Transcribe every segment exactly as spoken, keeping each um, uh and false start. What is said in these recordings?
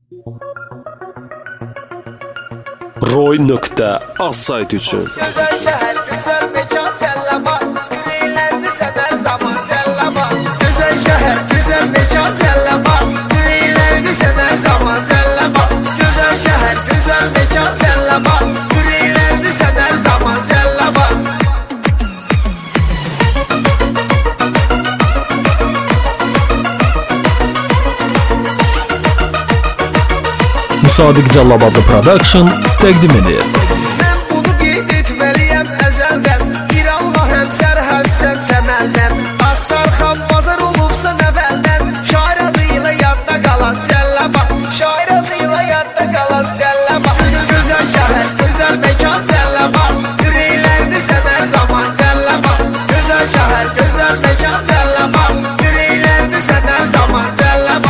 roy nöqtə az sayt üçün. Gözəl şəhər, gözəl məkan, cəllama, ürəklərdə sənər zaman cəllama. Gözəl şəhər, gözəl məkan, cəllama, ürəklərdə sənər zaman cəllama. Gözəl şəhər, gözəl məkan, cəllama, ürəklərdə sənər zaman cəllama. Sadiq Callabadlı Production təqdim edir. Mən bunu qeyd etməliyəm əzəldən, İranla həmsər həsən təməldən. Astarxan bazar olubsan əvvəldən, şair adıyla yadda qalan cəllaba, şair adıyla yadda qalan cəllaba. Gözəl şəhər, gözəl məkan cəllaba, ürəklərdə sənər zaman cəllaba. Gözəl şəhər, gözəl məkan cəllaba, ürəklərdə sənər zaman cəllaba.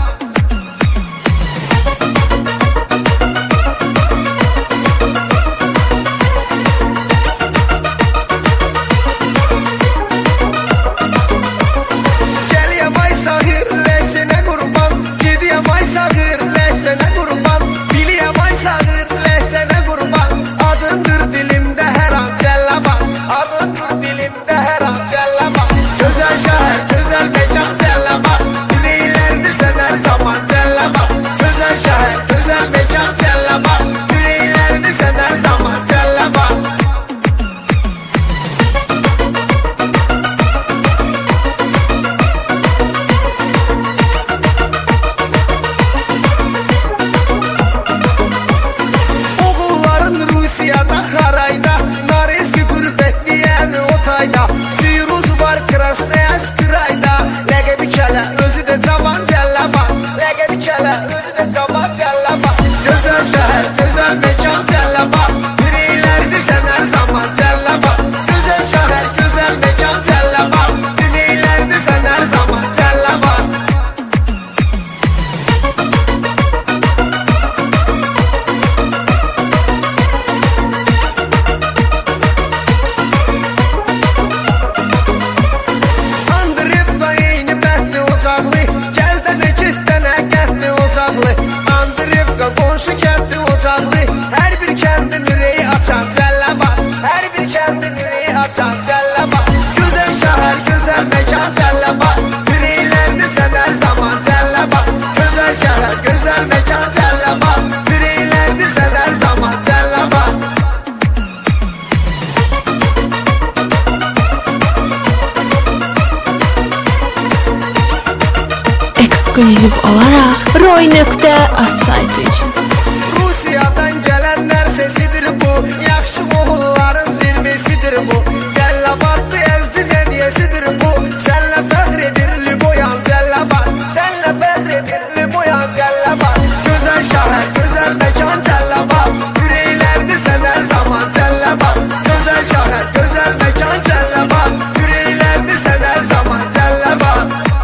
Ekskluziv olaraq roy nöqtə az sayt üçün. Rusiyadan gələnlər sesidir bu, yaxşı oğulların zirvesidir bu. Cəllabadlı əzdin hədiyəsidir bu, sənlə fəxr edir Lüboyan Cəllabad, sənlə fəxr edir Lüboyan Cəllabad. Gözəl şəhər, gözəl məkan Cəllabad, ürəklərdə sənər zaman Cəllabad. Gözəl şəhər, gözəl məkan Cəllabad, ürəklərdə sənər zaman Cəllabad.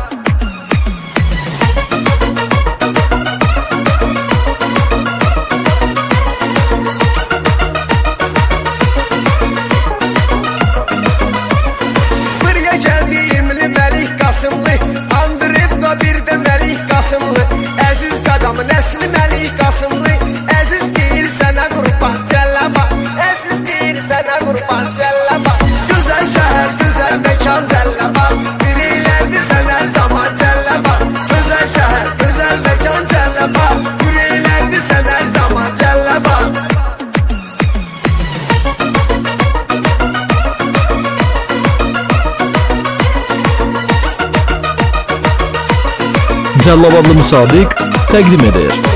Əziz qadamın əsli Məlik Qasımlı, əziz deyir sənə qurban Cəllaba, əziz deyir sənə qurban Cəllaba. Gözəl şəhər, gözəl məkan Cəllaba, ürəklərdə sənər zaman Cəllaba. Gözəl şəhər, gözəl məkan Cəllaba, ürəklərdə sənər zaman Cəllaba. Callabadlı Sadiq təqdim edir.